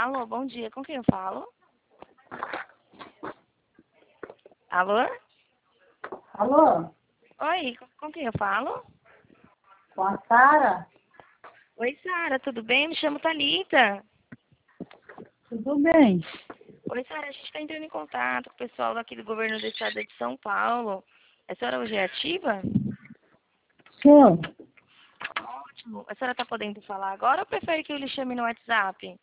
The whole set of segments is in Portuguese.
Alô, bom dia. Com quem eu falo? Alô? Alô? Oi, com quem eu falo? Com a Sara? Oi, Sara, tudo bem? Me chamo Thalita. Tudo bem? Oi, Sara, a gente está entrando em contato com o pessoal daqui do governo do estado de São Paulo. A senhora hoje é ativa? Sou. Ótimo. A senhora está podendo falar agora ou prefere que eu lhe chame no WhatsApp?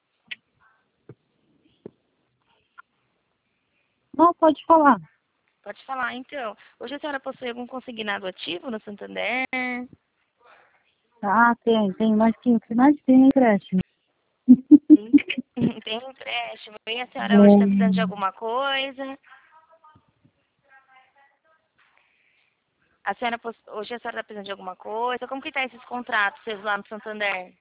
Não, pode falar. Pode falar, então. Hoje a senhora possui algum consignado ativo no Santander? Ah, tem, mas que o que mais tem é empréstimo. Sim. Tem um empréstimo. E a senhora hoje está precisando de alguma coisa? Hoje a senhora está precisando de alguma coisa? Como que tá esses contratos seus lá no Santander?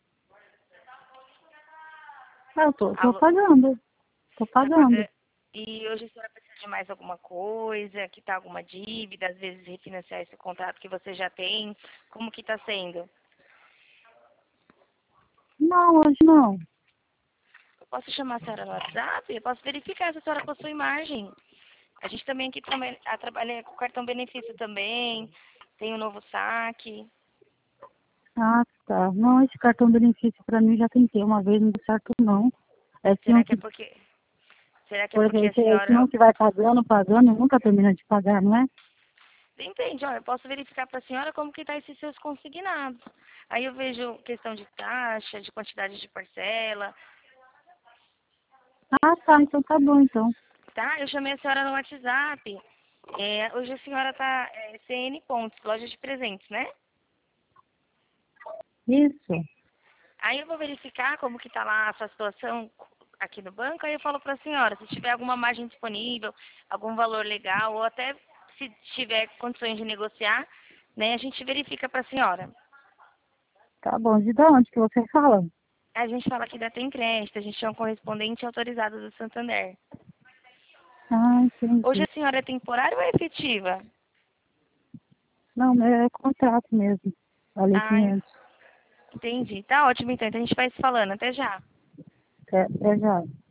Eu tô Alô, pagando. Tô tá pagando. pagando? E hoje a senhora precisa de mais alguma coisa? Quitar alguma dívida? Às vezes refinanciar esse contrato que você já tem? Como que tá sendo? Não, hoje não. Eu posso chamar a senhora no WhatsApp? Eu posso verificar se a senhora possui margem. A gente também aqui trabalha com cartão benefício também. Tem o novo saque. Ah, tá. Não, esse cartão benefício pra mim já tentei uma vez, não deu certo não. É esse um Será que é que, porque... Será que é porque porque a esse senhora... um que vai pagando e nunca termina de pagar, não é? Entende? Olha, eu posso verificar para a senhora como que tá esses seus consignados. Aí eu vejo questão de taxa, de quantidade de parcela, Ah, tá, então tá bom então. tá? Eu chamei a senhora no WhatsApp. Hoje a senhora tá CN Pontos, loja de presentes, né? Isso. Aí eu vou verificar como que tá lá a sua situação aqui no banco, aí eu falo para a senhora, se tiver alguma margem disponível, algum valor legal, ou até se tiver condições de negociar, né, a gente verifica para a senhora. Tá bom. De onde que você fala? A gente fala aqui da Tem Crédito, a gente é um correspondente autorizado do Santander. Ah, Hoje entendi. a senhora é temporária ou é efetiva? Não, é contrato mesmo. Valeu Ah, 500. entendi. Tá ótimo então, então a gente vai se falando. Até já. É já.